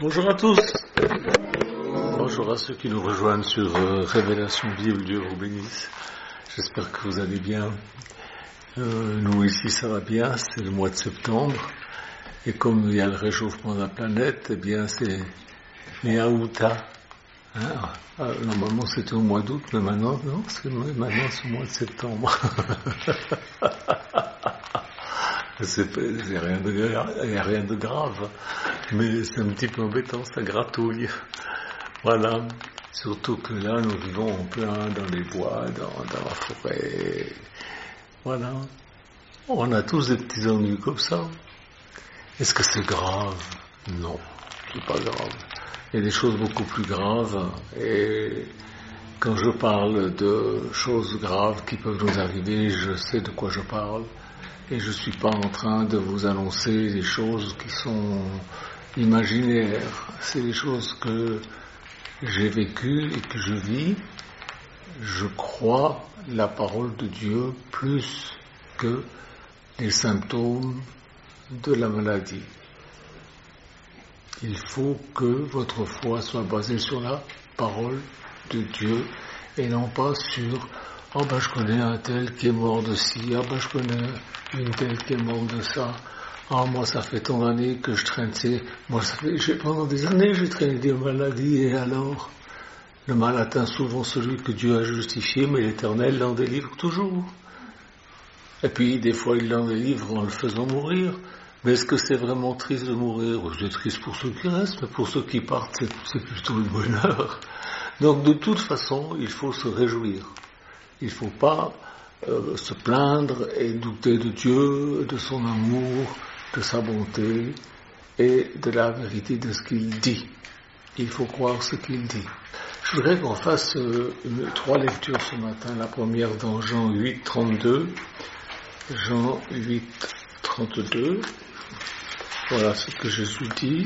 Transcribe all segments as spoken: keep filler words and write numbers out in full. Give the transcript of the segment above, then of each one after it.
Bonjour à tous. Bonjour à ceux qui nous rejoignent sur euh, Révélation Bible, Dieu vous bénisse. J'espère que vous allez bien. Euh, nous ici ça va bien, c'est le mois de septembre. Et comme il y a le réchauffement de la planète, eh bien c'est les Aouta. Hein ah, normalement c'était au mois d'août, mais maintenant, non, c'est, maintenant c'est au mois de septembre. C'est, c'est rien de, il n'y a rien de grave, mais c'est un petit peu embêtant, ça gratouille. Voilà, surtout que là, nous vivons en plein dans les bois, dans, dans la forêt. Voilà, on a tous des petits ennuis comme ça. Est-ce que c'est grave? Non, c'est pas grave. Il y a des choses beaucoup plus graves, et quand je parle de choses graves qui peuvent nous arriver, je sais de quoi je parle. Et je ne suis pas en train de vous annoncer des choses qui sont imaginaires. C'est des choses que j'ai vécues et que je vis. Je crois la parole de Dieu plus que les symptômes de la maladie. Il faut que votre foi soit basée sur la parole de Dieu et non pas sur « Ah ben je connais un tel qui est mort de ci, ah ben je connais une telle qui est morte de ça, ah moi ça fait tant d'années que je traîne ces... Moi ça fait, j'ai, pendant des années j'ai traîné des maladies et alors le mal atteint souvent celui que Dieu a justifié, mais l'Éternel l'en délivre toujours. Et puis des fois il l'en délivre en le faisant mourir. Mais est-ce que c'est vraiment triste de mourir? C'est triste pour ceux qui restent, mais pour ceux qui partent c'est, c'est plutôt le bonheur. Donc de toute façon il faut se réjouir. Il ne faut pas euh, se plaindre et douter de Dieu, de son amour, de sa bonté et de la vérité de ce qu'il dit. Il faut croire ce qu'il dit. Je voudrais qu'on fasse euh, une, trois lectures ce matin. La première dans Jean huit, trente-deux. Jean huit, trente-deux. Voilà ce que Jésus dit.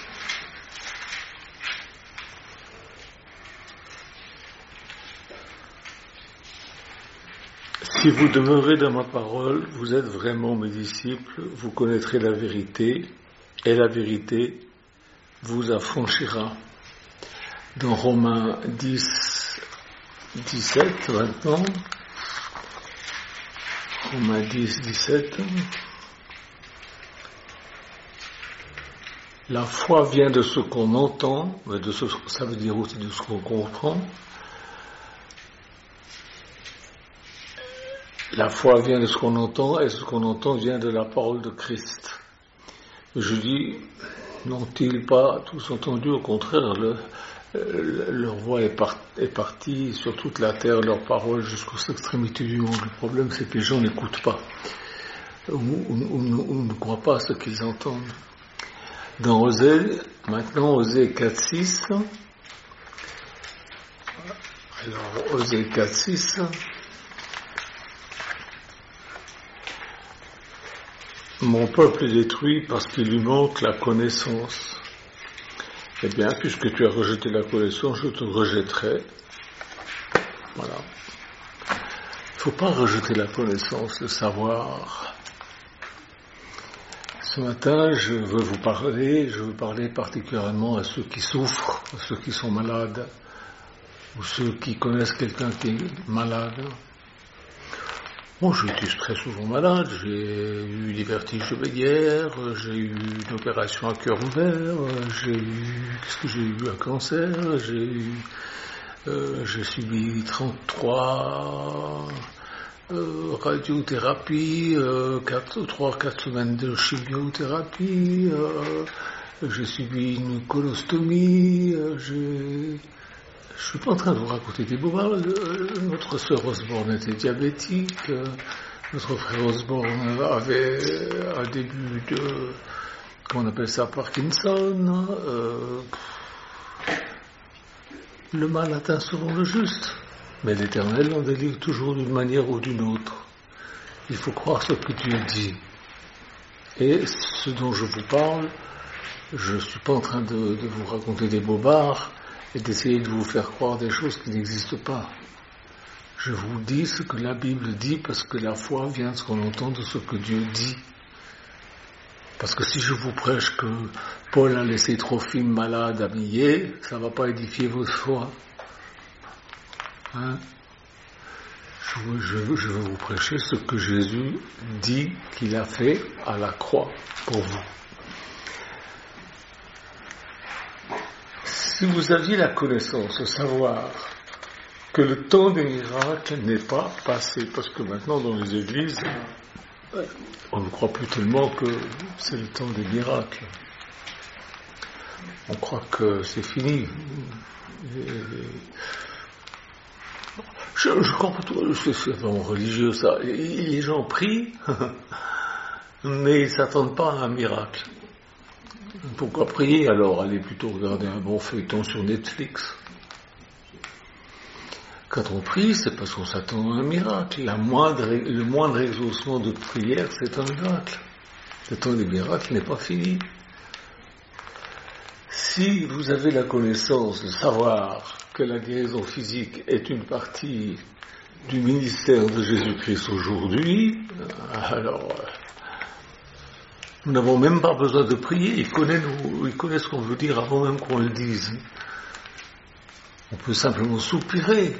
Si vous demeurez dans ma parole, vous êtes vraiment mes disciples, vous connaîtrez la vérité, et la vérité vous affranchira. Dans Romains dix, dix-sept, maintenant, Romains dix, dix-sept, la foi vient de ce qu'on entend, mais de ce, ça veut dire aussi de ce qu'on comprend. La foi vient de ce qu'on entend, et ce qu'on entend vient de la parole de Christ. Je dis, n'ont-ils pas tous entendu? Au contraire, le, le, leur voix est, part, est partie sur toute la terre, leur parole jusqu'aux extrémités du monde. Le problème, c'est que les gens n'écoutent pas, ou, ou, ou, ou ne croient pas à ce qu'ils entendent. Dans Osée, maintenant, Osée quatre, six, alors, Osée quatre, six, mon peuple est détruit parce qu'il lui manque la connaissance. Eh bien, puisque tu as rejeté la connaissance, je te rejetterai. Voilà. Il ne faut pas rejeter la connaissance, le savoir. Ce matin, je veux vous parler, je veux parler particulièrement à ceux qui souffrent, à ceux qui sont malades, ou ceux qui connaissent quelqu'un qui est malade. Bon, j'ai été très souvent malade, j'ai eu des vertiges de Béguerre, j'ai eu une opération à cœur ouvert, j'ai eu, qu'est-ce que j'ai eu, un cancer, j'ai eu, euh, j'ai subi trente-trois euh, radiothérapies, euh, trois quatre semaines de chimiothérapie, euh, j'ai subi une colostomie, euh, j'ai... Je ne suis pas en train de vous raconter des bobards. Notre sœur Osborne était diabétique. Notre frère Osborne avait un début de, comment on appelle ça, Parkinson. Euh, le mal atteint souvent le juste. Mais l'Éternel en délivre toujours d'une manière ou d'une autre. Il faut croire ce que Dieu dit. Et ce dont je vous parle, je ne suis pas en train de, de vous raconter des bobards et d'essayer de vous faire croire des choses qui n'existent pas. Je vous dis ce que la Bible dit parce que la foi vient de ce qu'on entend de ce que Dieu dit. Parce que si je vous prêche que Paul a laissé Trophime malade à Millet, ça ne va pas édifier votre foi. Hein? je, je, je veux vous prêcher ce que Jésus dit qu'il a fait à la croix pour vous. Si vous aviez la connaissance, le savoir, que le temps des miracles n'est pas passé, parce que maintenant dans les églises, on ne croit plus tellement que c'est le temps des miracles. On croit que c'est fini. Je, je comprends tout, c'est vraiment religieux ça. Les gens prient, mais ils ne s'attendent pas à un miracle. Pourquoi prier alors? Allez plutôt regarder un bon feuilleton sur Netflix. Quand on prie, c'est parce qu'on s'attend à un miracle. La moindre, le moindre exaucement de prière, c'est un miracle. Le temps des miracles n'est pas fini. Si vous avez la connaissance de savoir que la guérison physique est une partie du ministère de Jésus-Christ aujourd'hui, alors nous n'avons même pas besoin de prier. Il connaît, nous, il connaît ce qu'on veut dire avant même qu'on le dise. On peut simplement soupirer.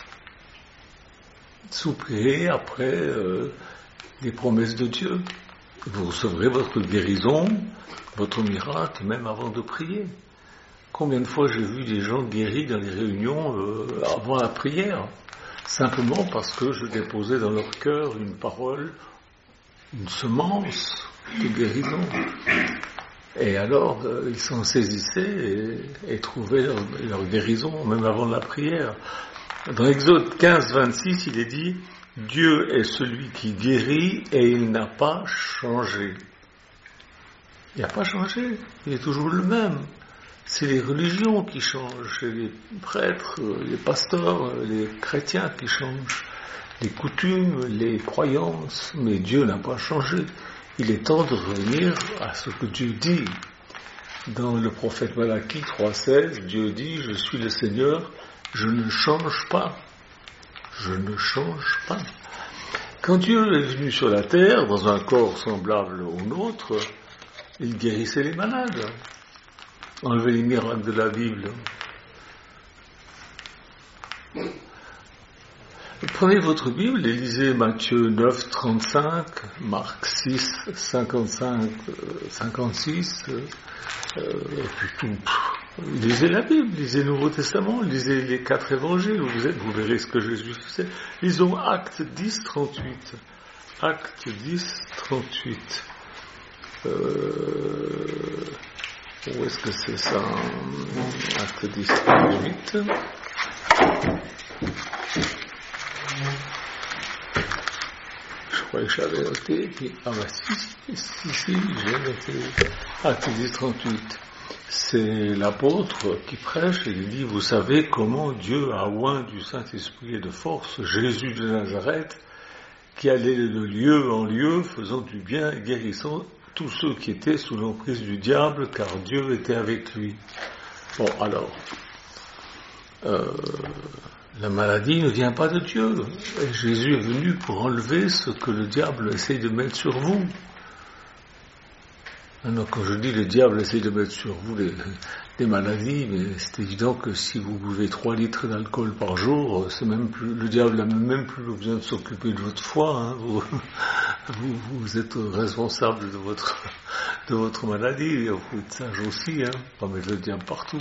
Soupirer après euh, les promesses de Dieu. Vous recevrez votre guérison, votre miracle, même avant de prier. Combien de fois j'ai vu des gens guéris dans les réunions euh, avant la prière, simplement parce que je déposais dans leur cœur une parole, une semence de guérison. Et alors, euh, ils s'en saisissaient et, et trouvaient leur, leur guérison, même avant la prière. Dans Exode quinze, vingt-six, il est dit « Dieu est celui qui guérit et il n'a pas changé. » Il n'a pas changé, il est toujours le même. C'est les religions qui changent, c'est les prêtres, les pasteurs, les chrétiens qui changent, les coutumes, les croyances, mais Dieu n'a pas changé. Il est temps de revenir à ce que Dieu dit. Dans le prophète Malachie trois seize, Dieu dit « Je suis le Seigneur, je ne change pas. Je ne change pas. » Quand Dieu est venu sur la terre, dans un corps semblable au nôtre, il guérissait les malades. Enlevez les miracles de la Bible. Prenez votre Bible et lisez Matthieu neuf, trente-cinq, Marc six, cinquante-cinq, cinquante-six, euh, et puis tout. Lisez la Bible, lisez le Nouveau Testament, lisez les quatre évangiles, vous, êtes, vous verrez ce que Jésus faisait. Lisons Acte dix, trente-huit. Acte dix, trente-huit. Euh, où est-ce que c'est ça? Acte dix, trente-huit. Je croyais que j'avais noté, puis, ah bah si, si, si, si j'ai noté. Acte dix, trente-huit. C'est l'apôtre qui prêche et il dit, vous savez comment Dieu a oint du Saint-Esprit et de force Jésus de Nazareth, qui allait de lieu en lieu, faisant du bien et guérissant tous ceux qui étaient sous l'emprise du diable, car Dieu était avec lui. Bon, alors, euh, la maladie ne vient pas de Dieu. Et Jésus est venu pour enlever ce que le diable essaie de mettre sur vous. Maintenant, quand je dis le diable essaie de mettre sur vous les, les maladies, mais c'est évident que si vous buvez trois litres d'alcool par jour, c'est même plus, le diable n'a même plus besoin de s'occuper de votre foie. Hein. Vous, vous, vous êtes responsable de votre, de votre maladie. Vous êtes sage aussi, hein. On met le diable partout.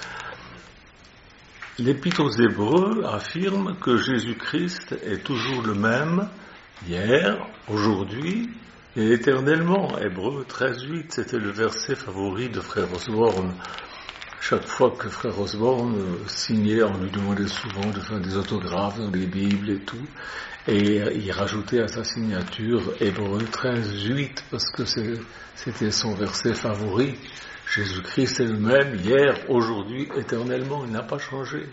L'Épître aux Hébreux affirme que Jésus-Christ est toujours le même, hier, aujourd'hui, et éternellement. Hébreux treize, huit, c'était le verset favori de Frère Osborne. Chaque fois que Frère Osborne signait, on lui demandait souvent de faire des autographes dans les Bibles et tout, et il rajoutait à sa signature Hébreux treize, huit, parce que c'est, c'était son verset favori. Jésus-Christ est le même, hier, aujourd'hui, éternellement, il n'a pas changé.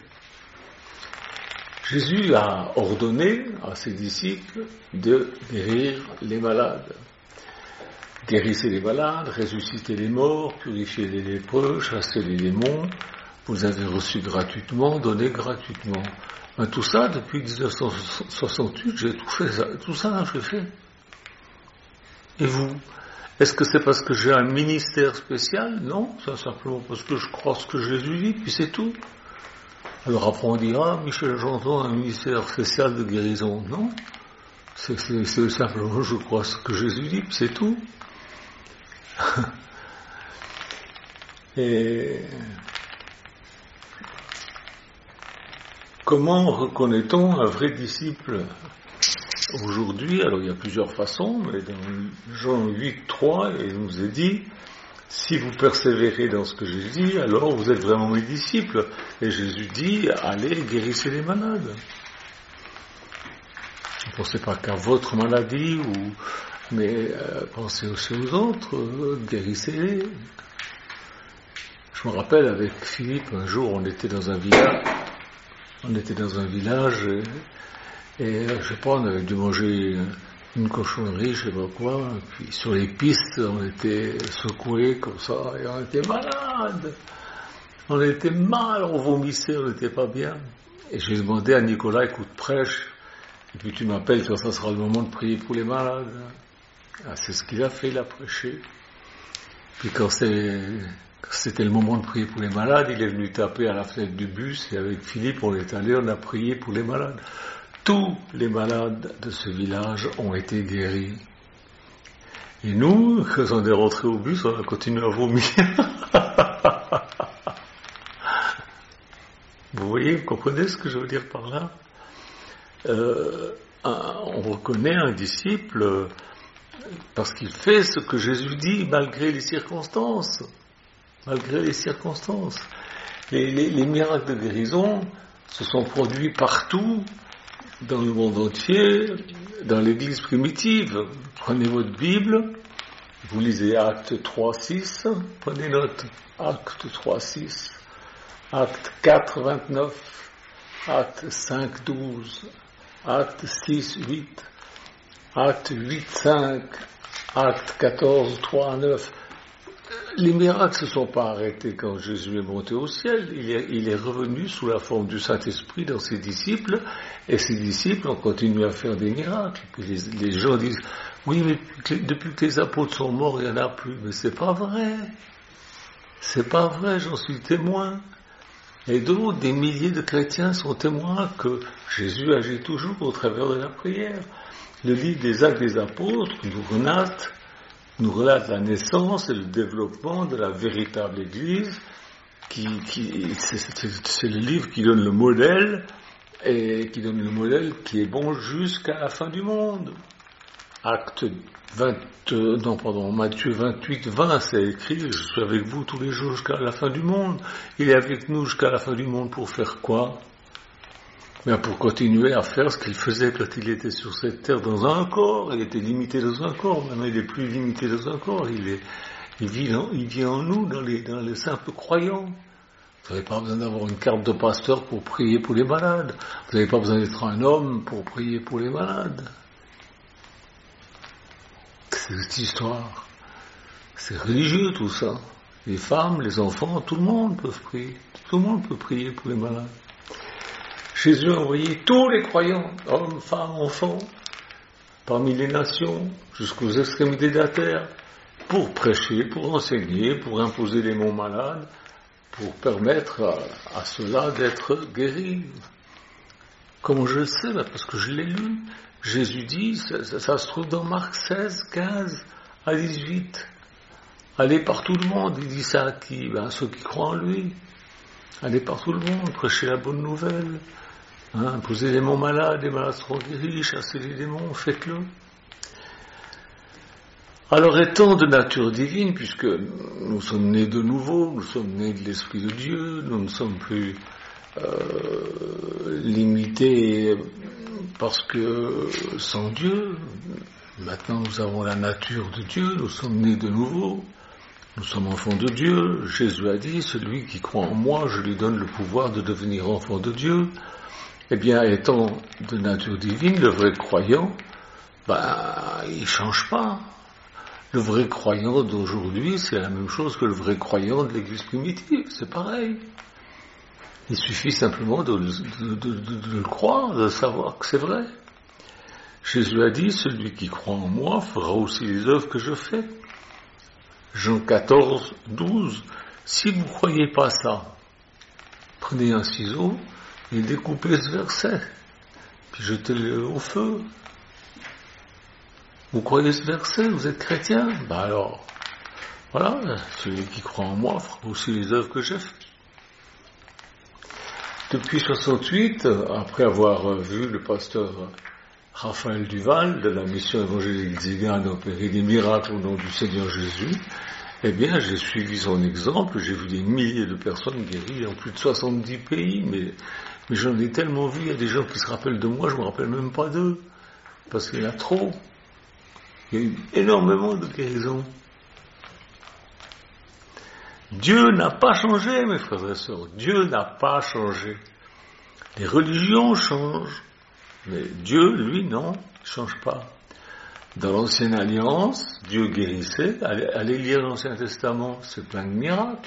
Jésus a ordonné à ses disciples de guérir les malades. Guérissez les malades, ressuscitez les morts, purifiez les lépreux, chassez les démons. Vous avez reçu gratuitement, donnez gratuitement. Mais tout ça, depuis dix-neuf cent soixante-huit, j'ai tout fait ça. Tout ça, j'ai fait. Et vous? Est-ce que c'est parce que j'ai un ministère spécial? Non, c'est simplement parce que je crois ce que Jésus dit, puis c'est tout. Alors après on dira, Michel Janton a un ministère spécial de guérison. Non, c'est, c'est, c'est simplement je crois ce que Jésus dit, puis c'est tout. Et comment reconnaît-on un vrai disciple aujourd'hui? Alors il y a plusieurs façons, mais dans Jean huit, trois, il nous est dit, si vous persévérez dans ce que j'ai dit, alors vous êtes vraiment mes disciples. Et Jésus dit, allez, guérissez les malades. Ne pensez pas qu'à votre maladie, ou, mais euh, pensez aussi aux autres, euh, guérissez-les. Je me rappelle avec Philippe, un jour on était dans un village, on était dans un village, et, et je sais pas, on avait dû manger une cochonnerie, je sais pas quoi, et puis sur les pistes, on était secoués comme ça, et on était malades. On était mal, on vomissait, on n'était pas bien. Et j'ai demandé à Nicolas, écoute, prêche, et puis tu m'appelles, tu vois, ça sera le moment de prier pour les malades. Ah, c'est ce qu'il a fait, il a prêché. Puis quand c'est, quand c'était le moment de prier pour les malades, il est venu taper à la fenêtre du bus, et avec Philippe, on est allé, on a prié pour les malades. Tous les malades de ce village ont été guéris. Et nous, quand on est rentré au bus, on a continué à vomir. Vous voyez, vous comprenez ce que je veux dire par là? euh, un, On reconnaît un disciple parce qu'il fait ce que Jésus dit malgré les circonstances. Malgré les circonstances. Les, les, les miracles de guérison se sont produits partout, dans le monde entier, dans l'église primitive. Prenez votre Bible, vous lisez Actes trois, six, prenez note, Actes trois, six, Actes quatre, vingt-neuf, Actes cinq, douze, Actes six, huit, Actes huit, cinq, Actes quatorze, trois, neuf. Les miracles ne se sont pas arrêtés quand Jésus est monté au ciel. Il est, il est revenu sous la forme du Saint-Esprit dans ses disciples, et ses disciples ont continué à faire des miracles. Puis les, les gens disent, oui, mais depuis que, depuis que les apôtres sont morts, il n'y en a plus. Mais c'est pas vrai. C'est pas vrai, j'en suis témoin. Et d'autres, des milliers de chrétiens sont témoins que Jésus agit toujours au travers de la prière. Le livre des Actes des Apôtres nous relate nous relate la naissance et le développement de la véritable Église, qui, qui c'est, c'est, c'est le livre qui donne le modèle, et qui donne le modèle qui est bon jusqu'à la fin du monde. Acte vingt, euh, non pardon, Matthieu vingt-huit, vingt, c'est écrit, je suis avec vous tous les jours jusqu'à la fin du monde. Il est avec nous jusqu'à la fin du monde pour faire quoi? Mais pour continuer à faire ce qu'il faisait quand il était sur cette terre dans un corps. Il était limité dans un corps, maintenant il est plus limité dans un corps, il, est, il, vit, en, il vit en nous, dans les, dans les simples croyants. Vous n'avez pas besoin d'avoir une carte de pasteur pour prier pour les malades, vous n'avez pas besoin d'être un homme pour prier pour les malades. C'est cette histoire, c'est religieux tout ça. Les femmes, les enfants, tout le monde peut prier, tout le monde peut prier pour les malades. Jésus a envoyé tous les croyants, hommes, femmes, enfants, parmi les nations, jusqu'aux extrémités de la terre, pour prêcher, pour enseigner, pour imposer les mots malades, pour permettre à, à ceux-là d'être guéris. Comment je le sais? Ben parce que je l'ai lu. Jésus dit, ça, ça, ça se trouve dans Marc seize, quinze à dix-huit. Allez par tout le monde. Il dit ça à qui? Ben à ceux qui croient en lui. Allez par tout le monde, prêchez la bonne nouvelle. Hein, imposez les mots malades, les malades seront guéris, chassez les démons, faites-le. Alors étant de nature divine, puisque nous sommes nés de nouveau, nous sommes nés de l'Esprit de Dieu, nous ne sommes plus euh, limités parce que sans Dieu, maintenant nous avons la nature de Dieu, nous sommes nés de nouveau, nous sommes enfants de Dieu. Jésus a dit, celui qui croit en moi, je lui donne le pouvoir de devenir enfant de Dieu. Eh bien, étant de nature divine, le vrai croyant, ben, il ne change pas. Le vrai croyant d'aujourd'hui, c'est la même chose que le vrai croyant de l'Église primitive, c'est pareil. Il suffit simplement de, de, de, de, de le croire, de savoir que c'est vrai. Jésus a dit, celui qui croit en moi fera aussi les œuvres que je fais. Jean quatorze, douze. Si vous ne croyez pas ça, prenez un ciseau et découpez ce verset, puis jetez-le au feu. Vous croyez ce verset? Vous êtes chrétien? Ben alors, voilà, celui qui croit en moi fera aussi les œuvres que j'ai faites. Depuis soixante-huit, après avoir vu le pasteur Raphaël Duval de la mission évangélique Zigane opérer des miracles au nom du Seigneur Jésus, eh bien, j'ai suivi son exemple, j'ai vu des milliers de personnes guéries dans plus de soixante-dix pays, mais, mais j'en ai tellement vu, il y a des gens qui se rappellent de moi, je ne me rappelle même pas d'eux, parce qu'il y en a trop. Il y a eu énormément de guérisons. Dieu n'a pas changé, mes frères et sœurs, Dieu n'a pas changé. Les religions changent, mais Dieu, lui, non, il ne change pas. Dans l'Ancienne Alliance, Dieu guérissait. Allez, allez lire l'Ancien Testament, c'est plein de miracles.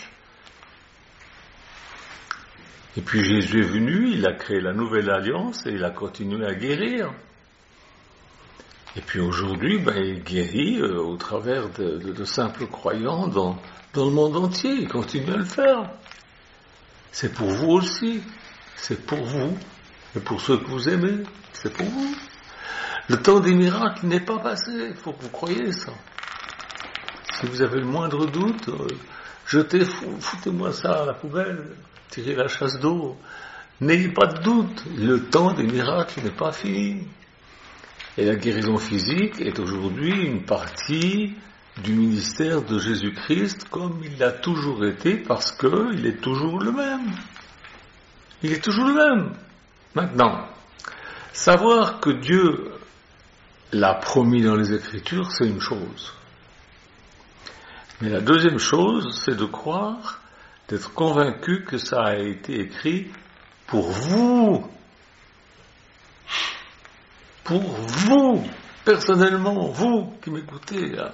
Et puis Jésus est venu, il a créé la Nouvelle Alliance et il a continué à guérir. Et puis aujourd'hui, ben, il guérit euh, au travers de, de, de simples croyants dans, dans le monde entier. Il continue à le faire. C'est pour vous aussi. C'est pour vous. Et pour ceux que vous aimez, c'est pour vous. Le temps des miracles n'est pas passé, il faut que vous croyiez ça. Si vous avez le moindre doute, euh, jetez, foutez-moi ça à la poubelle, tirez la chasse d'eau. N'ayez pas de doute, le temps des miracles n'est pas fini. Et la guérison physique est aujourd'hui une partie du ministère de Jésus-Christ comme il l'a toujours été parce qu'il est toujours le même. Il est toujours le même. Maintenant, savoir que Dieu l'a promis dans les Écritures, c'est une chose. Mais la deuxième chose, c'est de croire, d'être convaincu que ça a été écrit pour vous. Pour vous, personnellement, vous qui m'écoutez là.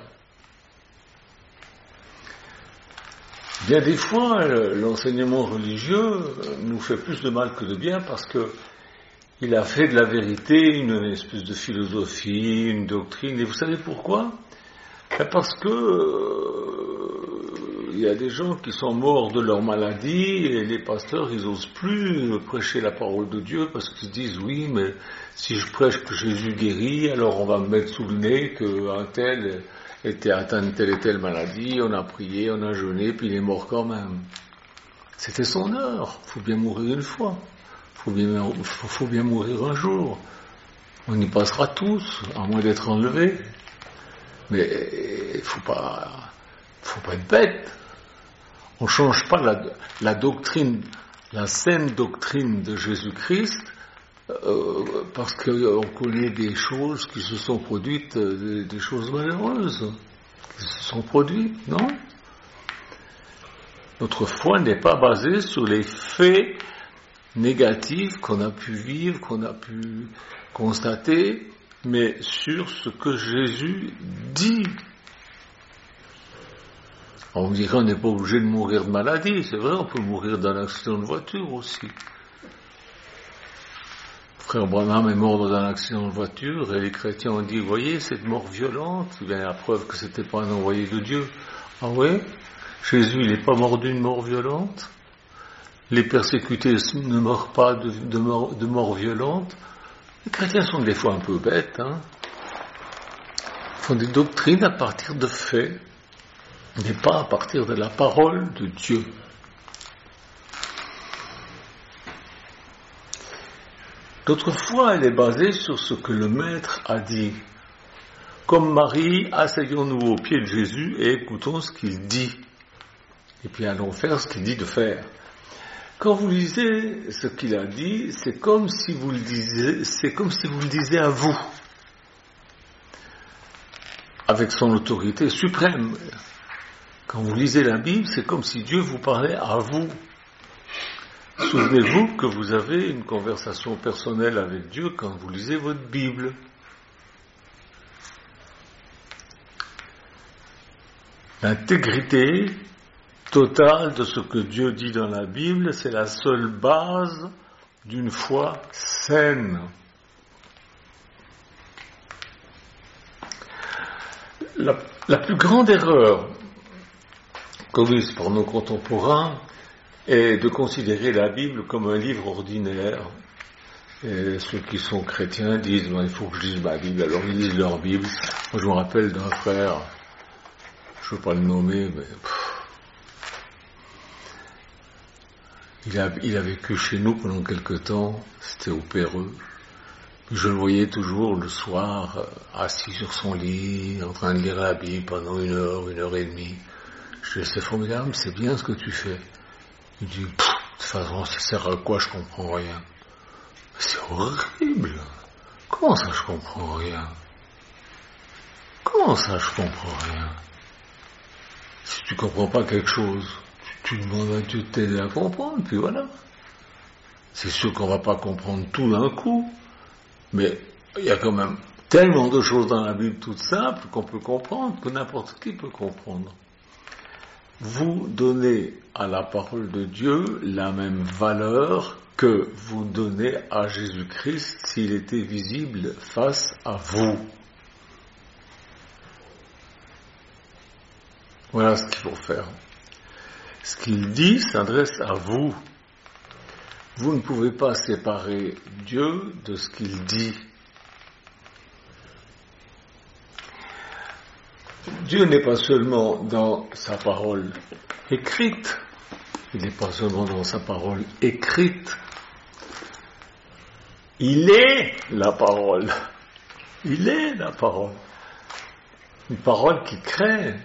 Bien des fois, l'enseignement religieux nous fait plus de mal que de bien parce que il a fait de la vérité une espèce de philosophie, une doctrine. Et vous savez pourquoi? Parce que euh, il y a des gens qui sont morts de leur maladie et les pasteurs, ils n'osent plus prêcher la parole de Dieu parce qu'ils se disent oui, mais si je prêche que Jésus guérit, alors on va me mettre sous le nez qu'un tel était atteint de telle et telle maladie, on a prié, on a jeûné, puis il est mort quand même. C'était son heure. Il faut bien mourir une fois. Il faut bien, faut, faut bien mourir un jour. On y passera tous, à moins d'être enlevés. Mais il ne faut pas, faut pas être bête. On ne change pas la, la doctrine, la saine doctrine de Jésus-Christ, euh, parce qu'on connaît des choses qui se sont produites, des, des choses malheureuses, qui se sont produites, non? Notre foi n'est pas basée sur les faits négatifs qu'on a pu vivre, qu'on a pu constater, mais sur ce que Jésus dit. On me dirait qu'on n'est pas obligé de mourir de maladie, c'est vrai, on peut mourir d'un accident de voiture aussi. Frère Branham est mort dans un accident de voiture et les chrétiens ont dit, voyez, cette mort violente, il y a la preuve que c'était pas un envoyé de Dieu. Ah oui? Jésus, il n'est pas mort d'une mort violente. Les persécutés ne meurent pas de, de, mort, de mort violente. Les chrétiens sont des fois un peu bêtes, hein. Ils font des doctrines à partir de faits, mais pas à partir de la parole de Dieu. Notre foi, elle est basée sur ce que le Maître a dit. Comme Marie, asseyons-nous aux pieds de Jésus et écoutons ce qu'il dit. Et puis allons faire ce qu'il dit de faire. Quand vous lisez ce qu'il a dit, c'est comme si vous le disiez, c'est comme si vous le disiez à vous, avec son autorité suprême. Quand vous lisez la Bible, c'est comme si Dieu vous parlait à vous. Souvenez-vous que vous avez une conversation personnelle avec Dieu quand vous lisez votre Bible. L'intégrité totale de ce que Dieu dit dans la Bible, c'est la seule base d'une foi saine. La, la plus grande erreur commise par nos contemporains est de considérer la Bible comme un livre ordinaire. Et ceux qui sont chrétiens disent ben, il faut que je lise ma Bible, alors ils lisent leur Bible. Moi je me rappelle d'un frère, je ne veux pas le nommer, mais pff, il, a, il a vécu chez nous pendant quelque temps, c'était au Péreux. Je le voyais toujours le soir, euh, assis sur son lit, en train de lire la Bible pendant une heure, une heure et demie. Je dis, c'est formidable, c'est bien ce que tu fais. Il dit, de toute façon, ça sert à quoi, je comprends rien. C'est horrible. Comment ça, je comprends rien? Comment ça, je comprends rien? Si tu comprends pas quelque chose, tu, tu demandes à Dieu de t'aider à comprendre, puis voilà. C'est sûr qu'on va pas comprendre tout d'un coup. Mais il y a quand même tellement de choses dans la Bible toutes simples qu'on peut comprendre, que n'importe qui peut comprendre. Vous donnez à la parole de Dieu la même valeur que vous donnez à Jésus-Christ s'il était visible face à vous. Voilà ce qu'il faut faire. Ce qu'il dit s'adresse à vous. Vous ne pouvez pas séparer Dieu de ce qu'il dit. Dieu n'est pas seulement dans sa parole écrite, il n'est pas seulement dans sa parole écrite, il est la parole. Il est la parole. Une parole qui crée.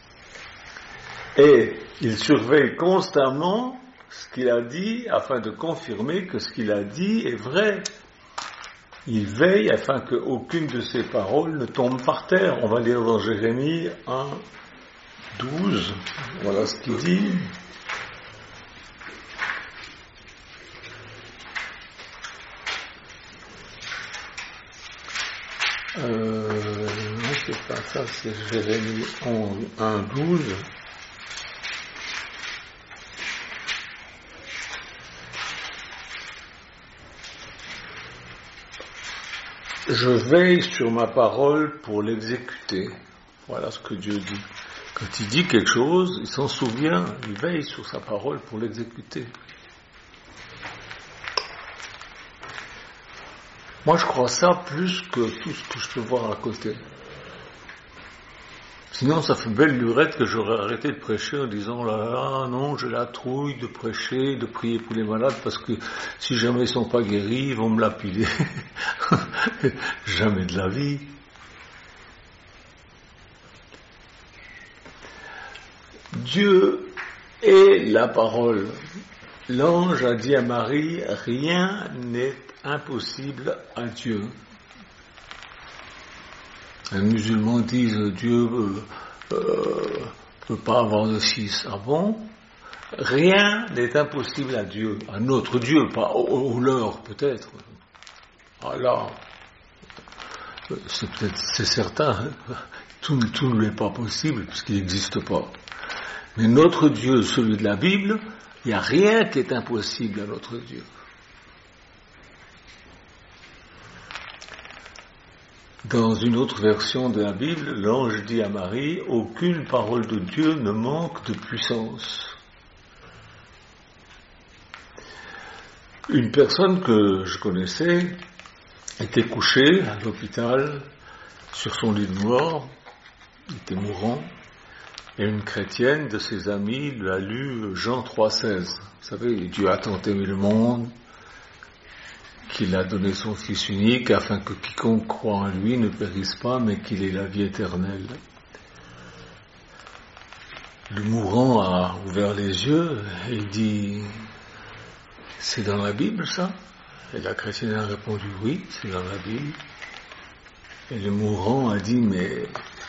Et il surveille constamment ce qu'il a dit afin de confirmer que ce qu'il a dit est vrai. Il veille afin qu'aucune de ses paroles ne tombe par terre. On va lire dans Jérémie un, douze. Voilà ce qu'il dit. Euh, non, c'est pas ça, c'est Jérémie un, douze. Je veille sur ma parole pour l'exécuter. Voilà ce que Dieu dit. Quand il dit quelque chose, il s'en souvient, il veille sur sa parole pour l'exécuter. Moi, je crois ça plus que tout ce que je peux voir à côté. Sinon, ça fait belle lurette que j'aurais arrêté de prêcher en disant, là, là, non, j'ai la trouille de prêcher, de prier pour les malades, parce que si jamais ils sont pas guéris, ils vont me lapider. Jamais de la vie. Dieu est la parole. L'ange a dit à Marie, rien n'est impossible à Dieu. Les musulmans disent Dieu ne euh, peut pas avoir de fils. Ah bon? Rien n'est impossible à Dieu, à notre Dieu, pas au, au leur peut-être. Ah là, c'est peut-être, c'est certain, tout, tout n'est pas possible puisqu'il n'existe pas. Mais notre Dieu, celui de la Bible, il n'y a rien qui est impossible à notre Dieu. Dans une autre version de la Bible, l'ange dit à Marie, aucune parole de Dieu ne manque de puissance. Une personne que je connaissais était couchée à l'hôpital sur son lit de mort, il était mourant, et une chrétienne de ses amis lui a lu Jean trois seize. Vous savez, Dieu a tant aimé le monde qu'il a donné son Fils unique afin que quiconque croit en lui ne périsse pas mais qu'il ait la vie éternelle. Le mourant a ouvert les yeux et il dit « C'est dans la Bible ça ?» Et la chrétienne a répondu « Oui, c'est dans la Bible. » Et le mourant a dit « Mais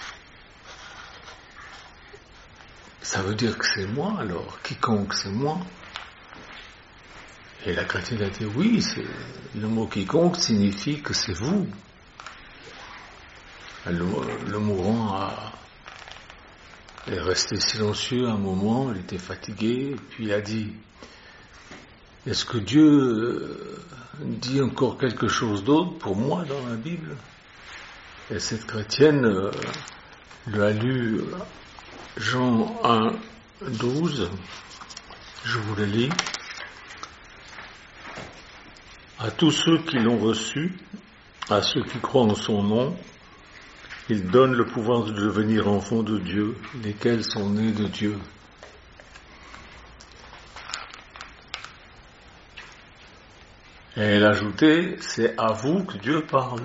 ça veut dire que c'est moi alors, quiconque c'est moi ?» Et la chrétienne a dit, oui, c'est, le mot quiconque signifie que c'est vous. Le, le mourant a, est resté silencieux un moment, il était fatigué, puis il a dit, est-ce que Dieu dit encore quelque chose d'autre pour moi dans la Bible? Et cette chrétienne euh, lui a lu Jean un, douze, je vous le lis. À tous ceux qui l'ont reçu, à ceux qui croient en son nom, il donne le pouvoir de devenir enfants de Dieu, lesquels sont nés de Dieu. Et elle ajoutait, c'est à vous que Dieu parle.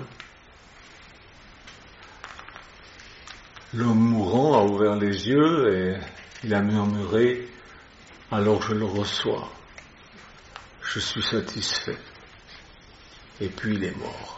L'homme mourant a ouvert les yeux et il a murmuré, alors je le reçois, je suis satisfait. Et puis il est mort.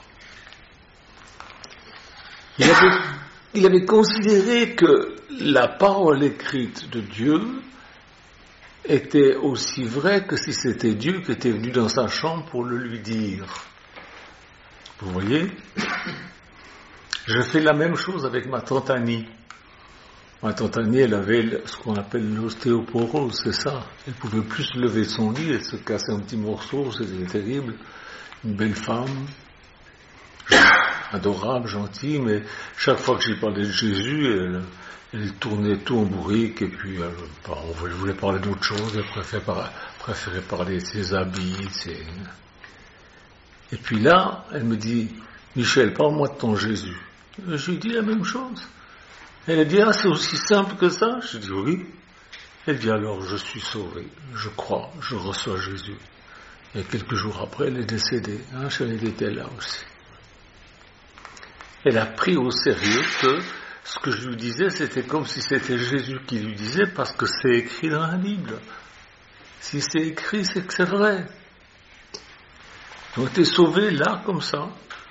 Il avait, il avait considéré que la parole écrite de Dieu était aussi vraie que si c'était Dieu qui était venu dans sa chambre pour le lui dire. Vous voyez ? Je fais la même chose avec ma tante Annie. Ma tante Annie, elle avait ce qu'on appelle l'ostéoporose, c'est ça. Elle pouvait plus se lever de son lit, elle se cassait un petit morceau, c'était terrible. Une belle femme, adorable, gentille, mais chaque fois que j'ai parlé de Jésus, elle, elle tournait tout en bourrique, et puis elle, on voulait parler d'autre chose, elle préférait, préférait parler de ses habits, de ses... Et puis là, elle me dit, Michel, parle-moi de ton Jésus. Je lui dis la même chose. Elle a dit, ah, c'est aussi simple que ça? Je dis, oui. Elle dit, alors, je suis sauvé, je crois, je reçois Jésus. Et quelques jours après, elle est décédée. Hein, elle était là aussi. Elle a pris au sérieux que ce que je lui disais, c'était comme si c'était Jésus qui lui disait, parce que c'est écrit dans la Bible. Si c'est écrit, c'est que c'est vrai. Ils ont été sauvés là, comme ça.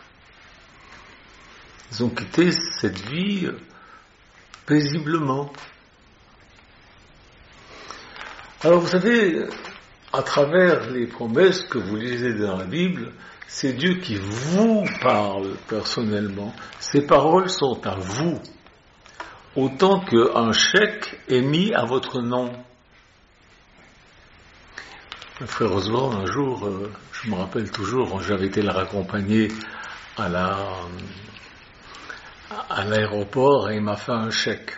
Ils ont quitté cette vie paisiblement. Alors vous savez, à travers les promesses que vous lisez dans la Bible, c'est Dieu qui vous parle personnellement. Ces paroles sont à vous, autant qu'un chèque est mis à votre nom. Le frère Osborne, un jour, euh, je me rappelle toujours, j'avais été le raccompagner à la, à l'aéroport et il m'a fait un chèque.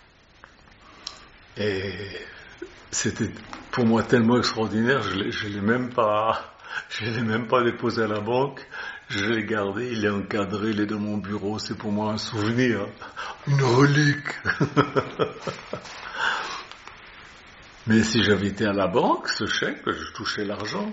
Et c'était pour moi tellement extraordinaire, je l'ai, je l'ai même pas, je l'ai même pas déposé à la banque, je l'ai gardé, il est encadré, il est dans mon bureau, c'est pour moi un souvenir, une relique. Mais si j'avais été à la banque, ce chèque, je touchais l'argent.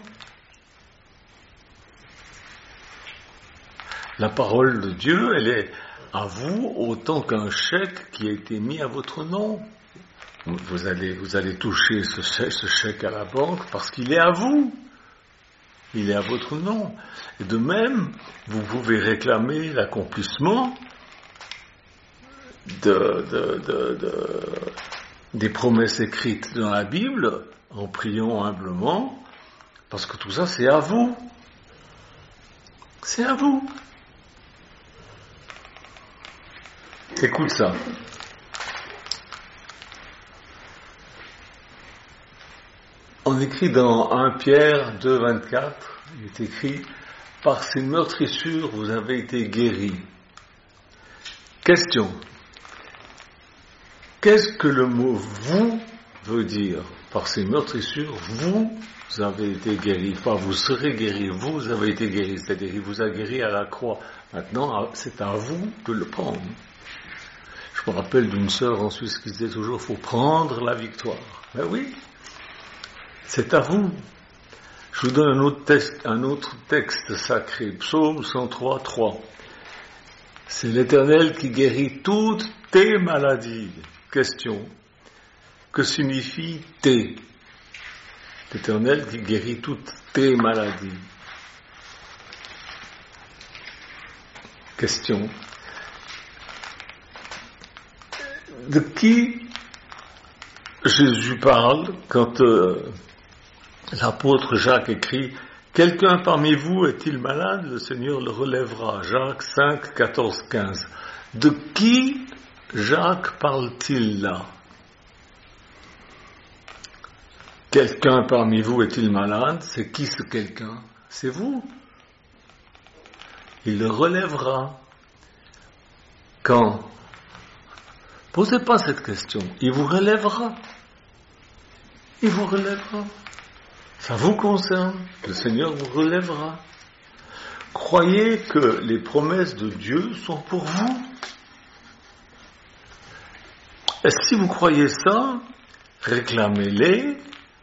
La parole de Dieu, elle est à vous autant qu'un chèque qui a été mis à votre nom. Vous allez, vous allez toucher ce chèque, ce chèque à la banque parce qu'il est à vous. Il est à votre nom. Et de même, vous pouvez réclamer l'accomplissement de, de, de, de, des promesses écrites dans la Bible en priant humblement, parce que tout ça, c'est à vous. C'est à vous. Écoute ça. On écrit dans premier Pierre deux, vingt-quatre, il est écrit « Par ces meurtrissures, vous avez été guéris. » Question. Qu'est-ce que le mot « vous » veut dire? Par ces meurtrissures, vous avez été guéris. Enfin, vous serez guéris. Vous avez été guéris. C'est-à-dire, il vous a guéri à la croix. Maintenant, c'est à vous de le prendre. Je me rappelle d'une sœur en Suisse qui disait toujours « faut prendre la victoire ». Ben oui. C'est à vous. Je vous donne un autre texte, un autre texte sacré, Psaume cent trois, trois. C'est l'Éternel qui guérit toutes tes maladies. Question. Que signifie tes? L'Éternel qui guérit toutes tes maladies. Question. De qui Jésus parle quand euh, l'apôtre Jacques écrit « Quelqu'un parmi vous est-il malade? Le Seigneur le relèvera. » Jacques cinq, quatorze, quinze. De qui Jacques parle-t-il là? Quelqu'un parmi vous est-il malade? C'est qui ce quelqu'un? C'est vous. Il le relèvera. Quand? Posez pas cette question. Il vous relèvera. il vous relèvera. Ça vous concerne, le Seigneur vous relèvera. Croyez que les promesses de Dieu sont pour vous. Et si vous croyez ça, réclamez-les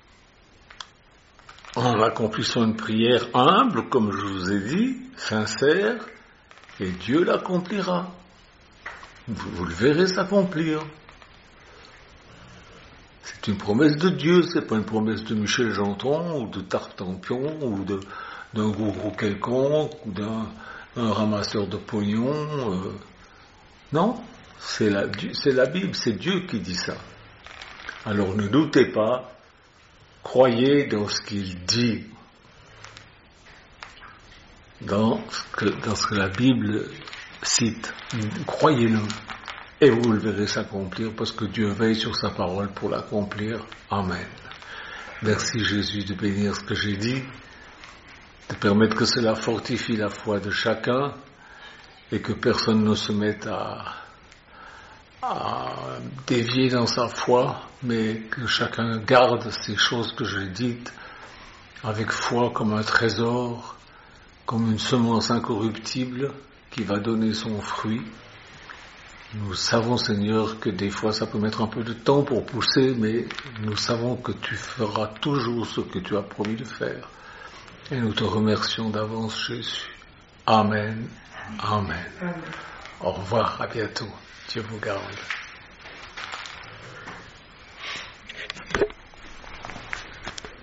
en accomplissant une prière humble, comme je vous ai dit, sincère, et Dieu l'accomplira. Vous, vous le verrez s'accomplir. C'est une promesse de Dieu, c'est pas une promesse de Michel Janton, ou de Tartampion, ou de, d'un gourou quelconque, ou d'un un ramasseur de pognon. Euh, non, c'est la, c'est la Bible, c'est Dieu qui dit ça. Alors ne doutez pas, croyez dans ce qu'il dit, dans ce que, dans ce que la Bible cite. Croyez-le, et vous le verrez s'accomplir, parce que Dieu veille sur sa parole pour l'accomplir. Amen. Merci Jésus de bénir ce que j'ai dit, de permettre que cela fortifie la foi de chacun, et que personne ne se mette à, à dévier dans sa foi, mais que chacun garde ces choses que j'ai dites avec foi comme un trésor, comme une semence incorruptible qui va donner son fruit. Nous savons, Seigneur, que des fois ça peut mettre un peu de temps pour pousser, mais nous savons que tu feras toujours ce que tu as promis de faire. Et nous te remercions d'avance, Jésus. Amen. Amen. Amen. Au revoir, à bientôt. Dieu vous garde.